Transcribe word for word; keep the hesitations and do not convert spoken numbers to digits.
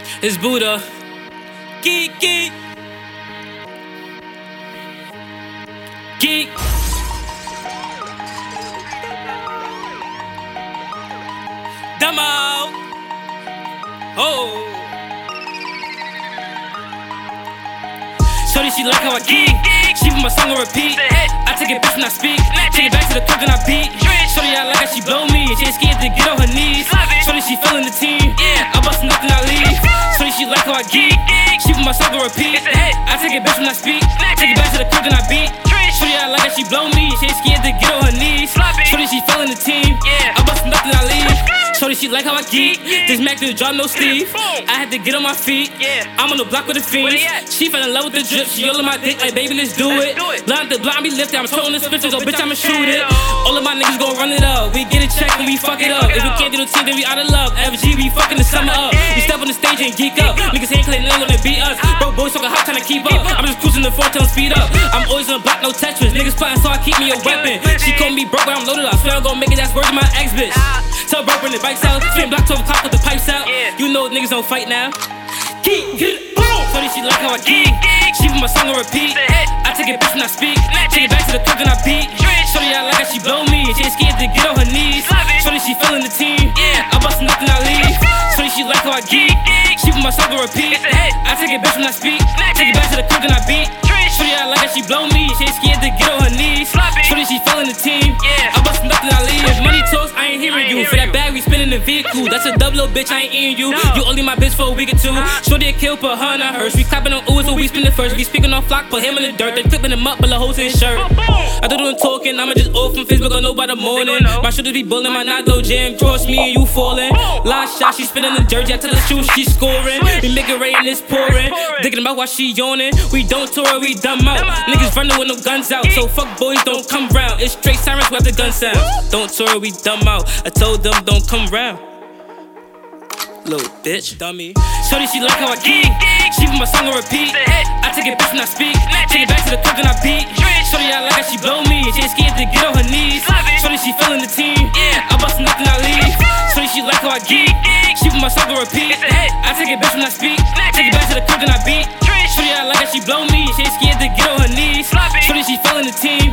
It's Buddha. Geek, geek. Geek. Demo. Oh. Shorty, she like how I geek. She put my song on repeat. I take it back when I speak. Take it back to the crib and I beat. Shorty, I like how she blow me. She ain't scared to get on her knees. Shorty, she feeling the team. I bust nothing, I leave. Shorty, she like how I geek. She put my song on repeat. I take it back when I speak. Take it back to the crib and I beat. Shorty, I like how she blow me. She ain't scared to get on her knees. Shorty, she feeling the team. I bust nothing, I leave. Shorty, she like how I geek. This Mac didn't drop no Steve. I had to get on my feet. I'm on the block with the fiends. She fell in love with the drip. She all on my dick like, baby, let's do it. Blind the blind be lifted. I'm throwing the switches. Oh, bitch, I'ma shoot it. All of my niggas gon' run it up. We get it checked and we fuck it up. If we can't do the team, then we out of love. F G, we fucking the summer up. We step on the stage and geek up. Niggas ain't clean, they gonna beat us. Bro, boys talking hot, trying to keep up. I'm just cruising the four ton speed up. I'm always on the block, no Tetris. Niggas plotting, so I keep me a weapon. She call me broke, but I'm loaded up. Swear I'm gon' make it, that's words of my ex bitch. Tell bro, bring the bikes out. Spin block, twelve o'clock with the pipes out. You know niggas don't fight now. Geek, get it, boom. Shorty, she like how I geek. She put my song on repeat. I take it back when I speak. Take it back to the crib and I beat. Shorty, I like how she blow me. She ain't scared to get on her knees. Shorty, she feeling the team. I bust nothing, I leave. Shorty, she like how I geek. She put my song on repeat. I take it back when I speak. Take it back to the crib and I beat. Shorty, I like how she blow me. She ain't scared to get on her knees. Shorty, she feeling the team. I bust nothing, I leave. If money talks, I ain't hearing you. For that bag, we spinning the vehicle. That's a double little bitch, I ain't eating you. You only my bitch for a week or two. Shorty a kill, put her in a hearse. We clapping on U's, so we spin the first. We speaking on flock, put him in the dirt. Then clipping him up, but the hoes in his shirt. I do them talking, I'ma just off from Facebook, I know by the morning. My shooters be bullying, my not go jam. Cross me and you falling. Last shot, she spinning the dirt. I tell her shoot, she scoring. We make it rain, it's pouring. Digging about while she yawning. We don't tour, we dumb out. Niggas running with no guns out. So fuck boys, don't come round. It's straight sirens with the gun sound. Don't tour, we dumb out. I told them, don't come round. Little bitch, dummy. Shorty, she like how I geek. She put my song on repeat. I take it back when I speak. Take it back to the crib and I beat. Shorty, I like how she blow me. She ain't scared to get on her knees. Shorty, she feeling the team. I bust nothing, I leave. Shorty, she like how I geek. She put my song on repeat. I take it back when I speak. Take it back to the crib and I beat. Shorty, I like how she blow me. She ain't scared to get on her knees. Shorty, she feeling the team.